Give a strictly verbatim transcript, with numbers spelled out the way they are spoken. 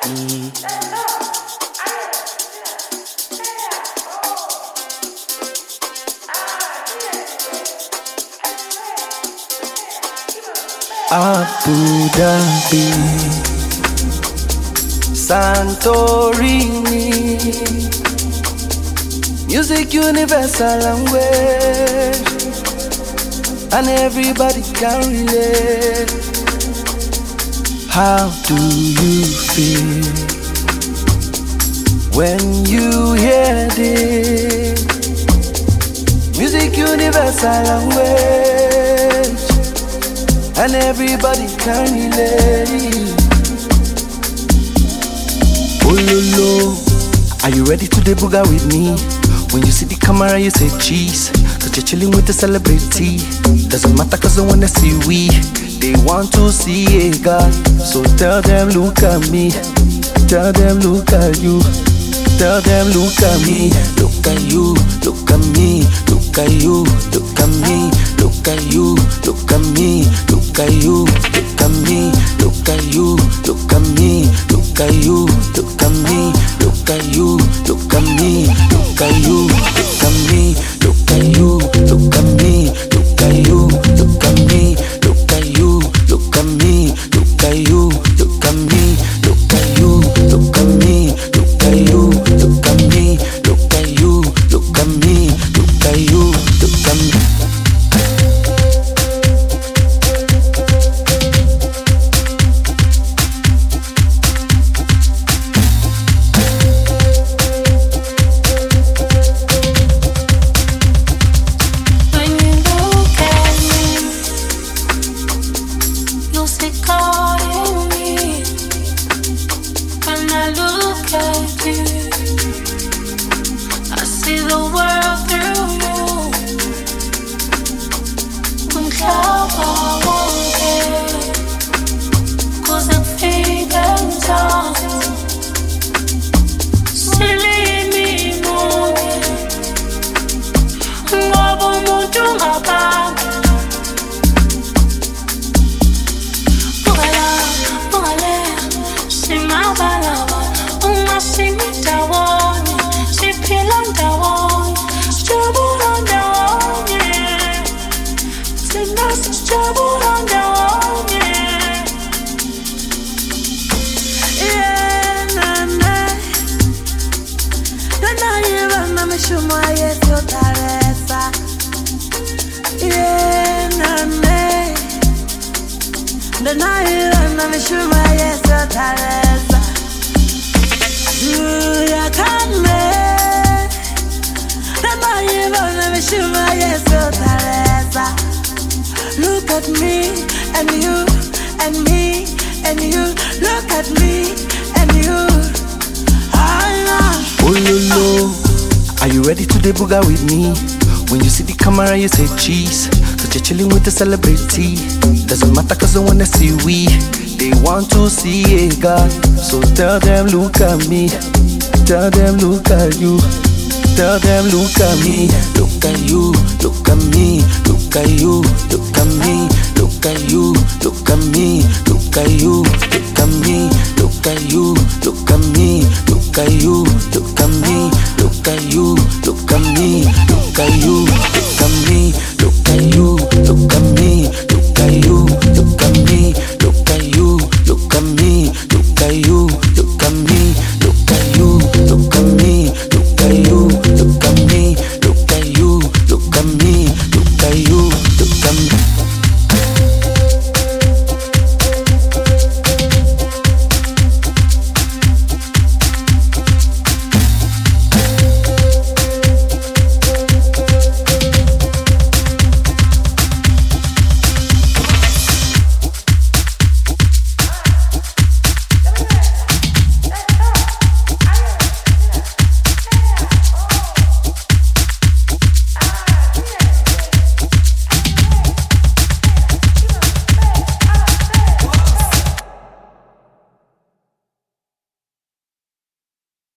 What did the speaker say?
Mm. Abu Dhabi, Santorini, music universal language, and everybody can relate. How do you feel when you hear this? Music universal language, and everybody can relate. Oh lolo, are you ready to debugger with me? When you see the camera you say cheese, cause you're chilling with the celebrity. Doesn't matter cause they wanna see we, they want to see a God. So tell them look at me, tell them look at you, tell them look at me. Look at you, look at me, look at you, look at me, look at you, look at me, look at you, look at me, look at you, look at me, look at you, look at me, look at you, look at me, look at you, look at me, look at you, look at me, look at you, look at me, look at you, look at me, look at you, look at me, look at you, look at me, look at you, look at me, look at you, look at me, look at you, look at me. Look at me and you and me and you. Look at me and you. Oh lolo, are you ready to debugger with me? When you see the camera you say cheese, cause you're chilling with the celebrity. Doesn't matter cause they wanna see we, they want to see a God. So tell them look at me, tell them look at you, tell them look at me. Look at you, look at me, look at you, look at me, look at you, look at me, look at you, look at me, look at you, look at me, look at you, look at me, look at you, look at me, look at you, look at me, look at you, look at me,